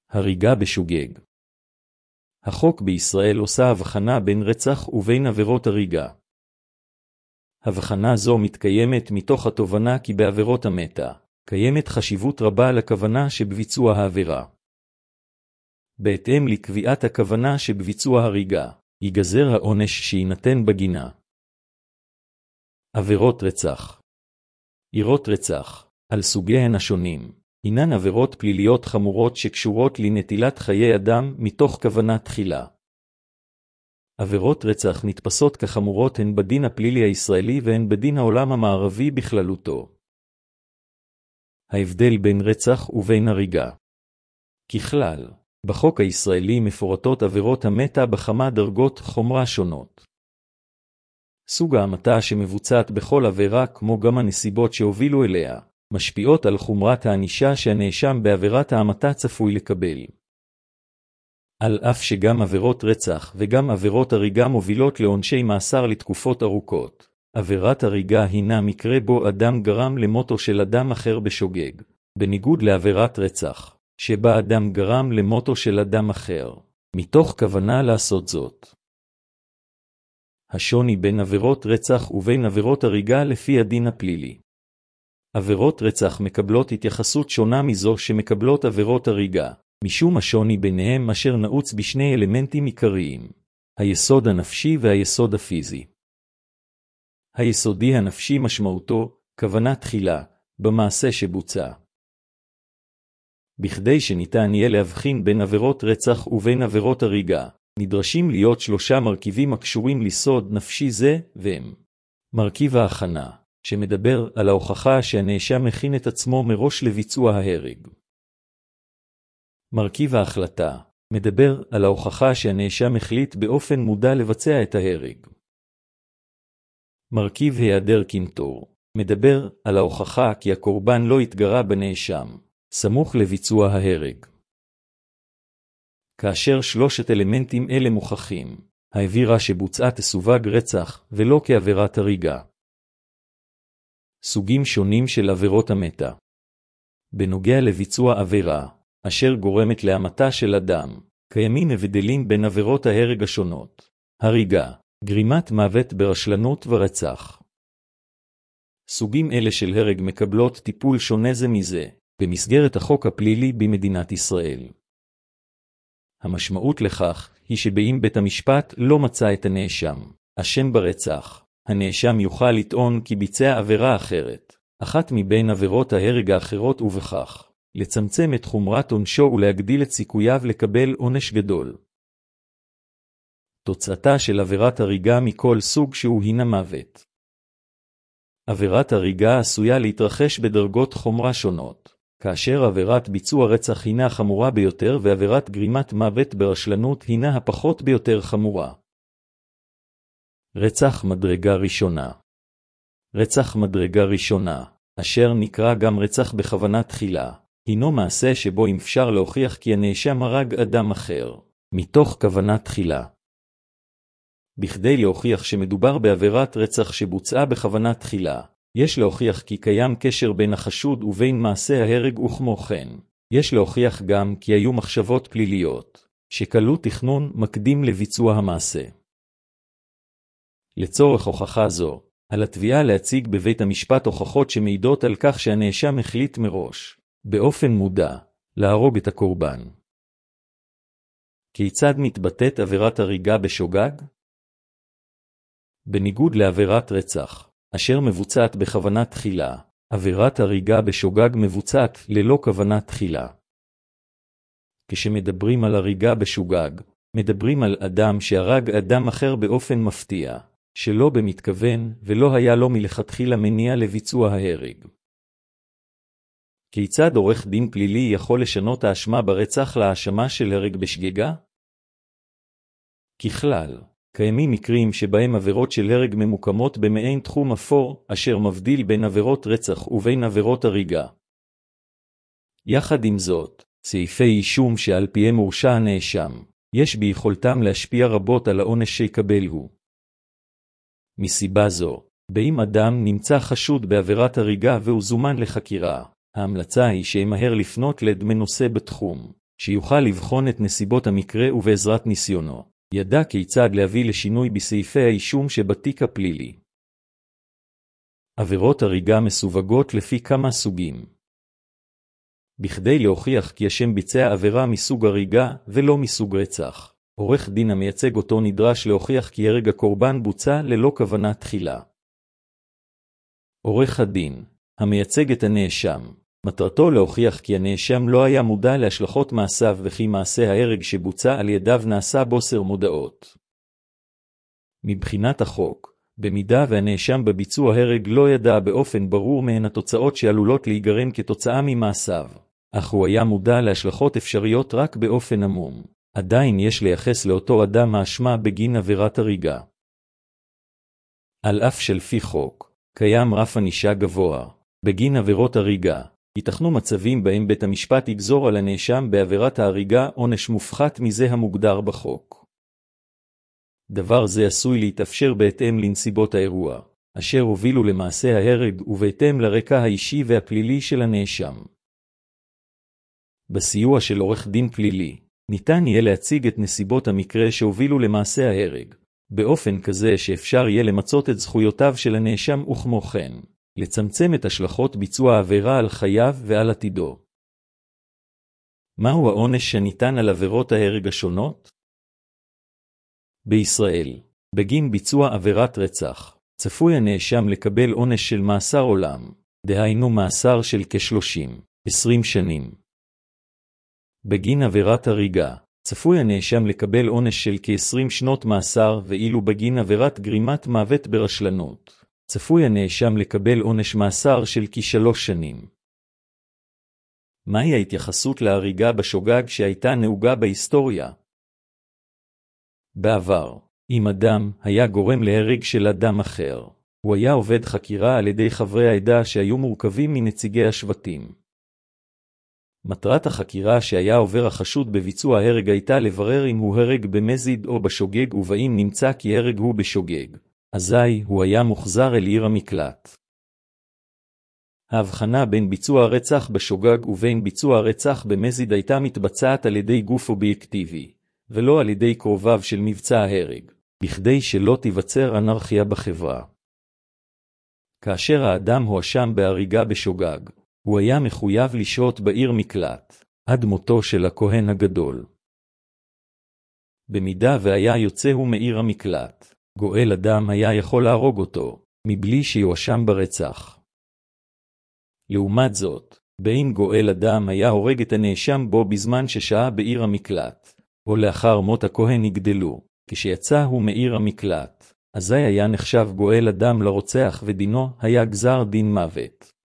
הריגה בשוגג. החוק בישראל עושה הבחנה בין רצח ובין עבירות הריגה. הבחנה זו מתקיימת מתוך התובנה כי בעבירות המתה קיימת חשיבות רבה לכוונה שבביצוע העבירה. בהתאם לקביעת הכוונה שבביצוע הריגה, ייגזר העונש שיינתן בגינה. עבירות רצח. עבירות רצח, על סוגיהן השונים, הינן עבירות פליליות חמורות שקשורות לנטילת חיי אדם מתוך כוונה תחילה. עבירות רצח נתפסות כחמורות הן בדין הפלילי הישראלי והן בדין העולם המערבי בכללותו. ההבדל בין רצח ובין הריגה. ככלל, בחוק הישראלי מפורטות עבירות המתה בכמה דרגות חומרה שונות. סוג ההמתה שמבוצעת בכל עבירה כמו גם הנסיבות שהובילו אליה, משפיעות על חומרת הענישה שהנאשם בעבירת ההמתה צפוי לקבל. על אף שגם עבירות רצח וגם עבירות הריגה מובילות לעונשי מאסר לתקופות ארוכות, עבירת הריגה הינה מקרה בו אדם גרם למותו של אדם אחר בשוגג, בניגוד לעבירת רצח, שבה אדם גרם למותו של אדם אחר, מתוך כוונה לעשות זאת. השוני בין עבירות רצח ובין עבירות הריגה לפי הדין הפלילי. עבירות רצח מקבלות התייחסות שונה מזו שמקבלות עבירות הריגה, משום השוני ביניהם אשר נעוץ בשני אלמנטים עיקריים, היסוד הנפשי והיסוד הפיזי. היסודי הנפשי משמעותו, כוונה תחילה, במעשה שבוצע. בכדי שניתן יהיה להבחין בין עבירות רצח ובין עבירות הריגה, נדרשים להיות שלושה מרכיבים הקשורים ליסוד נפשי זה, והם מרכיב ההכנה, שמדבר על ההוכחה שהנאשם מכין את עצמו מראש לביצוע ההרג. מרכיב ההחלטה, מדבר על ההוכחה שהנאשם החליט באופן מודע לבצע את ההרג. מרכיב היעדר קנטור, מדבר על ההוכחה כי הקורבן לא התגרה בנאשם, סמוך לביצוע ההרג. כאשר שלושת אלמנטים אלה מוכחים, העבירה שבוצעה תסווג רצח ולא כעבירת הריגה. סוגים שונים של עבירות המתה. בנוגע לביצוע עבירה, אשר גורמת להמתה של אדם, קיימים הבדלים בין עבירות ההרג השונות. הריגה, גרימת מוות ברשלנות ורצח. סוגים אלה של הרג מקבלות טיפול שונה זה מזה, במסגרת החוק הפלילי במדינת ישראל. המשמעות לכך היא שבאם בית המשפט לא מצא את הנאשם אשם ברצח, הנאשם יוכל לטעון כי ביצע עבירה אחרת, אחת מבין עבירות ההרג האחרות, ובכך לצמצם את חומרת עונשו ולהגדיל את סיכוייו לקבל עונש גדול. תוצאתה של עבירת הריגה מכל סוג שהוא הינה מוות. עבירת הריגה עשויה להתרחש בדרגות חומרה שונות, כאשר עבירת ביצוע רצח הינה חמורה ביותר ועבירת גרימת מוות ברשלנות הינה הפחות ביותר חמורה. רצח מדרגה ראשונה. רצח מדרגה ראשונה, אשר נקרא גם רצח בכוונה תחילה, הינו מעשה שבו אפשר להוכיח כי הנאשם הרג אדם אחר, מתוך כוונה תחילה. בכדי להוכיח שמדובר בעבירת רצח שבוצעה בכוונה תחילה, יש להוכיח כי קיים קשר בין החשוד ובין מעשה ההרג, וכמו כן, יש להוכיח גם כי היו מחשבות פליליות, שכללו תכנון מקדים לביצוע המעשה. לצורך הוכחה זו, על התביעה להציג בבית המשפט הוכחות שמעידות על כך שהנאשם החליט מראש, באופן מודע, להרוג את הקורבן. כיצד מתבטאת עבירת הריגה בשוגג? בניגוד לעבירת רצח, אשר מבוצעת בכוונה תחילה, עבירת הריגה בשוגג מבוצעת ללא כוונה תחילה. כשמדברים על הריגה בשוגג, מדברים על אדם שהרג אדם אחר באופן מפתיע, שלא במתכוון ולא היה לו מלכתחילה מניע לביצוע ההרג. כיצד עורך דין פלילי יכול לשנות האשמה ברצח להאשמה של הרג בשגגה? ככלל, קיימים מקרים שבהם עבירות של הרג ממוקמות במעין תחום אפור, אשר מבדיל בין עבירות רצח ובין עבירות הריגה. יחד עם זאת, סעיפי אישום שעל פיהם הורשע הנאשם, יש ביכולתם להשפיע רבות על העונש שיקבל הוא. מסיבה זו, באם אדם נמצא חשוד בעבירת הריגה והוא זומן לחקירה, ההמלצה היא שימהר לפנות לעד מנוסה בתחום, שיוכל לבחון את נסיבות המקרה ובעזרת ניסיונו, ידע כיצד להביא לשינוי בסעיפי האישום שבתיק הפלילי. עבירות הריגה מסווגות לפי כמה סוגים. בכדי להוכיח כי השם ביצע עבירה מסוג הריגה ולא מסוג רצח, עורך דין המייצג אותו נדרש להוכיח כי הרג הקורבן בוצע ללא כוונה תחילה. עורך הדין, המייצג את הנאשם, מטרתו להוכיח כי הנאשם לא היה מודע להשלכות מעשיו וכי מעשה ההרג שבוצע על ידיו נעשה בוסר מודעות. מבחינת החוק, במידה והנאשם בביצוע הרג לא ידע באופן ברור מהן התוצאות שעלולות להיגרם כתוצאה ממעשיו, אך הוא היה מודע להשלכות אפשריות רק באופן עמום, עדיין יש לייחס לאותו אדם האשמה בגין עבירת הריגה. על אף שלפי חוק, קיים רף ענישה גבוה בגין עבירות הריגה, ייתכנו מצבים בהם בית המשפט יגזור על הנאשם בעבירת ההריגה עונש מופחת מזה המוגדר בחוק. דבר זה עשוי להתאפשר בהתאם לנסיבות האירוע, אשר הובילו למעשה ההרג ובהתאם לרקע האישי והפלילי של הנאשם. בסיוע של עורך דין פלילי, ניתן יהיה להציג את נסיבות המקרה שהובילו למעשה ההרג, באופן כזה שאפשר יהיה למצות את זכויותיו של הנאשם וכמו כן, לצמצם את השלכות ביצוע העבירה על חייו ועל עתידו. מהו העונש שניתן על עבירות ההרג השונות? בישראל, בגין ביצוע עבירת רצח, צפוי הנאשם לקבל עונש של מאסר עולם, דהיינו מאסר של כ-20 שנים. בגין עבירת הריגה, צפוי הנאשם לקבל עונש של כ-20 שנות מאסר, ואילו בגין עבירת גרימת מוות ברשלנות, צפוי הנאשם לקבל עונש מאסר של כ-3 שנים. מהי ההתייחסות להריגה בשוגג שהייתה נהוגה בהיסטוריה? בעבר, אם אדם היה גורם להרג של אדם אחר, הוא היה עובד חקירה על ידי חברי העדה שהיו מורכבים מנציגי השבטים. מטרת החקירה שהיה עובר החשוד בביצוע ההרג הייתה לברר אם הוא הרג במזיד או בשוגג, ובאם נמצא כי הרג הוא בשוגג, אזי הוא היה מוחזר אל עיר המקלט. ההבחנה בין ביצוע הרצח בשוגג ובין ביצוע הרצח במזיד הייתה מתבצעת על ידי גוף אובייקטיבי, ולא על ידי קרוביו של מבצע ההרג, בכדי שלא תיווצר אנרכיה בחברה. כאשר האדם הואשם בהריגה בשוגג, הוא היה מחויב לשהות בעיר מקלט, עד מותו של הכהן הגדול. במידה והיה יוצא הוא מעיר המקלט, גואל אדם היה יכול להרוג אותו, מבלי שיואשם ברצח. לעומת זאת, באם גואל אדם היה הורג את הנאשם בו בזמן ששהה בעיר המקלט, או לאחר מות הכהן יגדלו, כשיצא הוא מעיר המקלט, אזי היה נחשב גואל אדם לרוצח ודינו היה גזר דין מוות.